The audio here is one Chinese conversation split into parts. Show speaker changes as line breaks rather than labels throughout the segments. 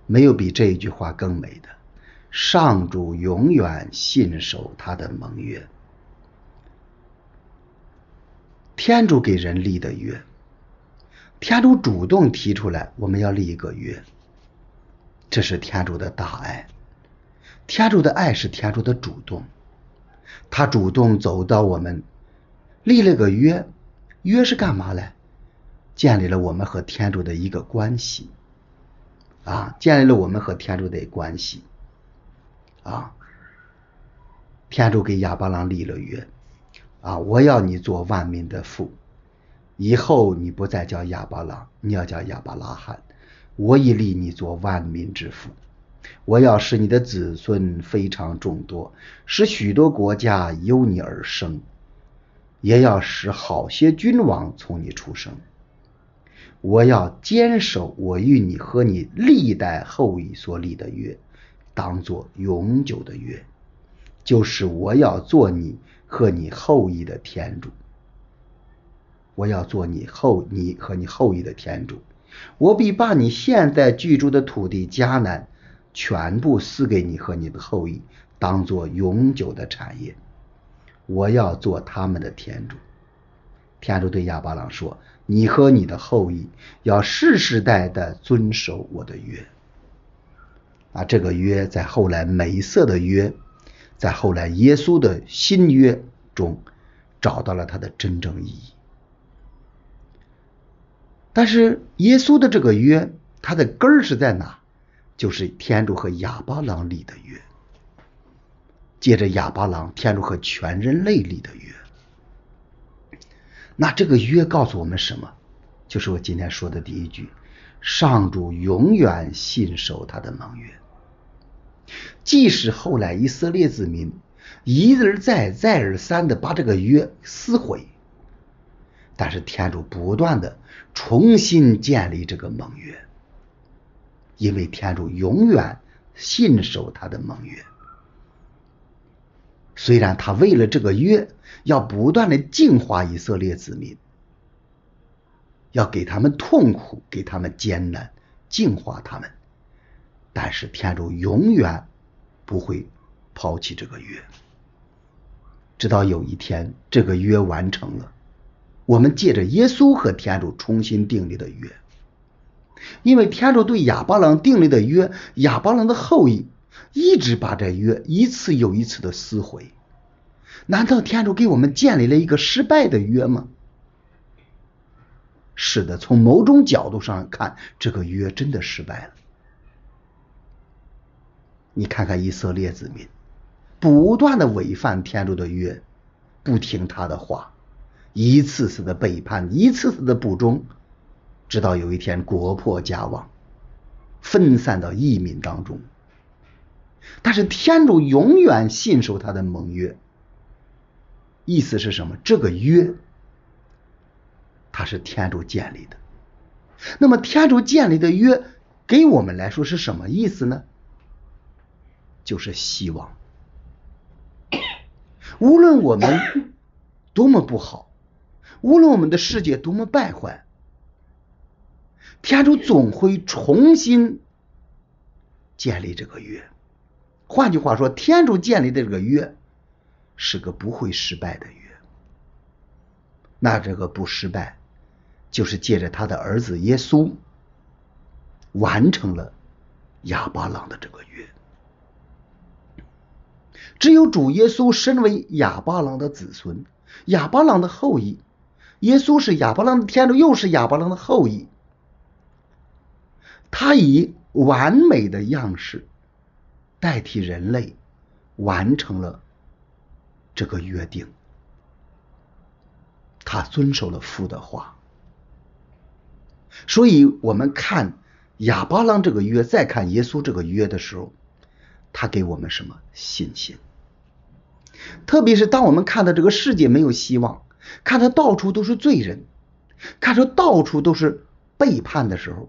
没有比这一句话更美的。上主永远信守他的盟约。天主给人立的约，天主主动提出来我们要立一个约，这是天主的大爱。天主的爱是天主的主动，他主动走到我们立了个约，约是干嘛呢？建立了我们和天主的一个关系建立了我们和天主的关系天主给亚巴郎立了约我要你做万民的父，以后你不再叫亚巴郎，你要叫亚伯拉罕，我已立你做万民之父，我要使你的子孙非常众多，使许多国家由你而生，也要使好些君王从你出生。我要坚守我与你和你历代后裔所立的约，当作永久的约，就是我要做你和你后裔的天主。我要做你和你后裔的天主，我必把你现在居住的土地迦南全部赐给你和你的后裔，当作永久的产业。我要做他们的天主。天主对亚巴郎说，你和你的后裔要世世代代遵守我的约这个约在后来美色的约，在后来耶稣的新约中找到了它的真正意义。但是耶稣的这个约，它的根儿是在哪？就是天主和亚巴郎立的约，接着亚巴郎，天主和全人类立的约。那这个约告诉我们什么？就是我今天说的第一句，上主永远信守他的盟约。即使后来以色列子民一而再再而三的把这个约撕毁，但是天主不断的重新建立这个盟约，因为天主永远信守他的盟约。虽然他为了这个约要不断的净化以色列子民，要给他们痛苦，给他们艰难，净化他们，但是天主永远不会抛弃这个约。直到有一天这个约完成了，我们借着耶稣和天主重新订立的约。因为天主对亚巴郎订立的约，亚巴郎的后裔一直把这约一次又一次的撕毁。难道天主给我们建立了一个失败的约吗？是的，从某种角度上看，这个约真的失败了。你看看以色列子民不断的违反天主的约，不听他的话，一次次的背叛，一次次的不忠，直到有一天国破家亡，分散到异民当中。但是天主永远信守他的盟约。意思是什么？这个约它是天主建立的。那么天主建立的约给我们来说是什么意思呢？就是希望。无论我们多么不好，无论我们的世界多么败坏，天主总会重新建立这个约。换句话说，天主建立的这个约是个不会失败的约。那这个不失败，就是借着他的儿子耶稣完成了亚巴郎的这个约。只有主耶稣身为亚巴郎的子孙，亚巴郎的后裔，耶稣是亚巴郎的天主，又是亚巴郎的后裔，他以完美的样式代替人类完成了这个约定，他遵守了父的话。所以我们看亚巴郎这个约，再看耶稣这个约的时候，他给我们什么？信心。特别是当我们看到这个世界没有希望，看到到处都是罪人，看到到处都是背叛的时候，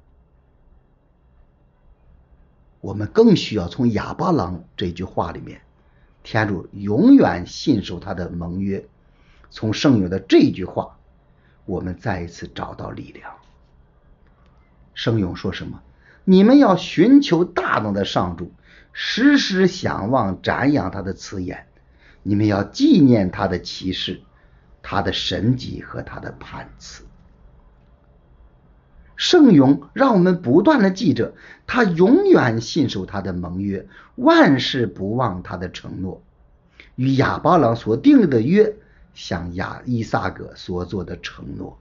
我们更需要从亚巴郎这句话里面，天主永远信守他的盟约，从圣咏的这句话，我们再一次找到力量。圣咏说什么？ 你们要寻求大能的上主，时时想望瞻仰他的慈颜，你们要纪念他的奇事，他的神迹和他的判词。圣咏让我们不断的记着，他永远信守他的盟约，万事不忘他的承诺，与亚伯郎所定立的约，像以撒格所做的承诺。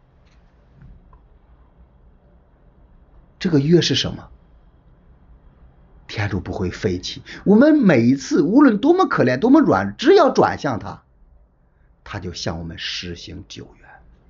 这个约是什么？天主不会废弃我们，每一次无论多么可怜多么软，只要转向他，他就向我们施行救援。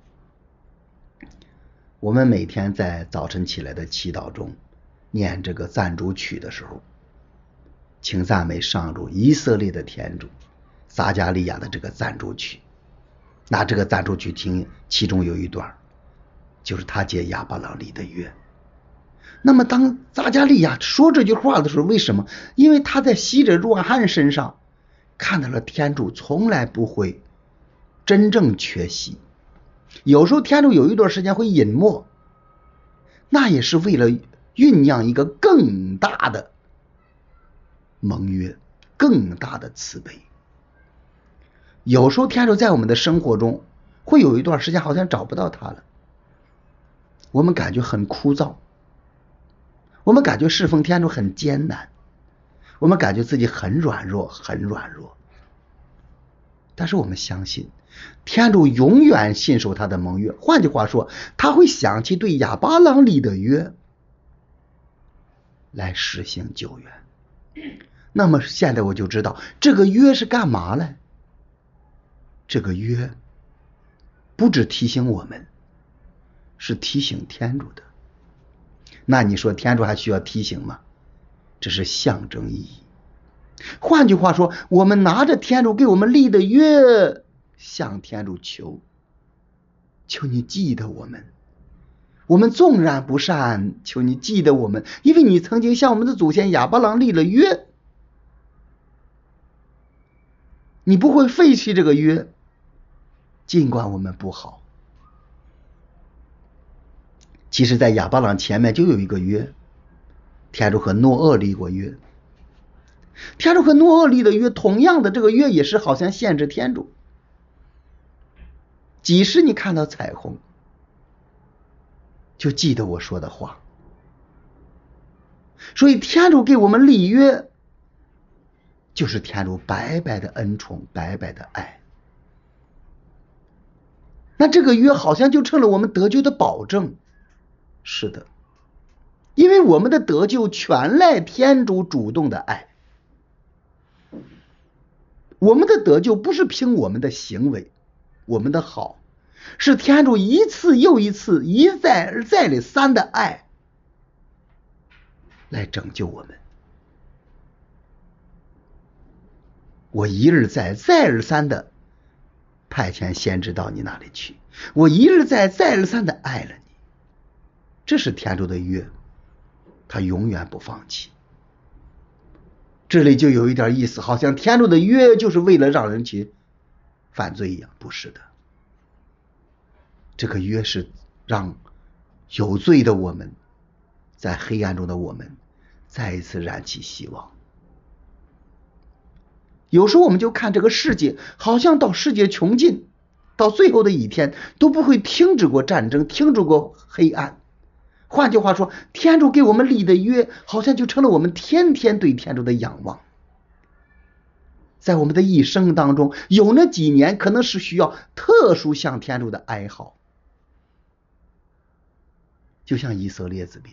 我们每天在早晨起来的祈祷中念这个赞主曲的时候，请赞美上主以色列的天主，撒加利亚的这个赞主曲。拿这个赞主曲听，其中有一段就是他借亚伯郎立的约。那么当撒加利亚说这句话的时候，为什么？因为他在洗者若翰身上看到了天主从来不会真正缺席，有时候天主有一段时间会隐没，那也是为了酝酿一个更大的盟约，更大的慈悲。有时候天主在我们的生活中会有一段时间好像找不到他了，我们感觉很枯燥，我们感觉侍奉天主很艰难，我们感觉自己很软弱，很软弱。但是我们相信天主永远信守他的盟约，换句话说，他会想起对亚伯郎立的约来实行救援。那么现在我就知道这个约是干嘛呢？这个约不只提醒我们，是提醒天主的。那你说天主还需要提醒吗？这是象征意义。换句话说，我们拿着天主给我们立的约，向天主求，求你记得我们，我们纵然不善，求你记得我们，因为你曾经向我们的祖先亚伯郎立了约，你不会废弃这个约，尽管我们不好。其实在亚伯郎前面就有一个约，天主和诺厄立过约。天主和诺厄立的约，同样的这个约也是好像限制天主，即使你看到彩虹，就记得我说的话。所以天主给我们立约，就是天主白白的恩宠，白白的爱。那这个约好像就成了我们得救的保证。是的，因为我们的得救全赖天主主动的爱。我们的得救不是凭我们的行为，我们的好，是天主一次又一次，一再而再的三的爱来拯救我们。我一而再，再而三的派遣先知到你那里去，我一而再，再而三的爱了你。这是天主的约，他永远不放弃。这里就有一点意思，好像天主的约就是为了让人去犯罪一样，不是的。这个约是让有罪的我们，在黑暗中的我们再一次燃起希望。有时候我们就看这个世界，好像到世界穷尽，到最后的一天都不会停止过战争，停止过黑暗。换句话说，天主给我们立的约，好像就成了我们天天对天主的仰望。在我们的一生当中，有那几年可能是需要特殊向天主的哀嚎，就像以色列子民，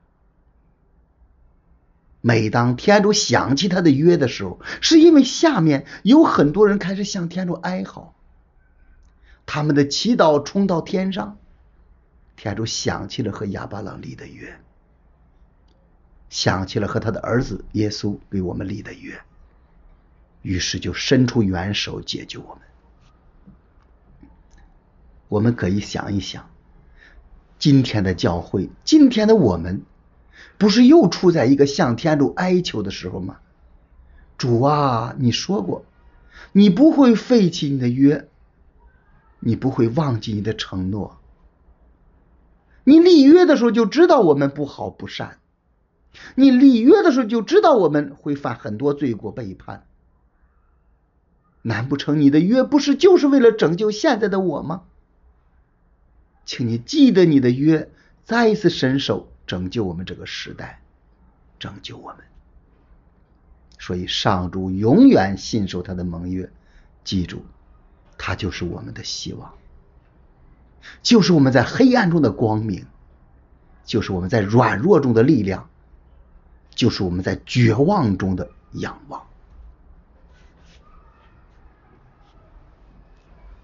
每当天主想起他的约的时候，是因为下面有很多人开始向天主哀嚎，他们的祈祷冲到天上，天主想起了和亚伯郎立的约，想起了和他的儿子耶稣给我们立的约，于是就伸出援手解救我们。我们可以想一想，今天的教会，今天的我们，不是又处在一个向天主哀求的时候吗？主啊，你说过，你不会废弃你的约，你不会忘记你的承诺。你立约的时候就知道我们不好不善， 你立约的时候就知道我们会犯很多罪过背叛，难不成你的约不是就是为了拯救现在的我吗？请你记得你的约，再一次伸手拯救我们这个时代，拯救我们。所以上主永远信守他的盟约，记住，他就是我们的希望，就是我们在黑暗中的光明，就是我们在软弱中的力量，就是我们在绝望中的仰望。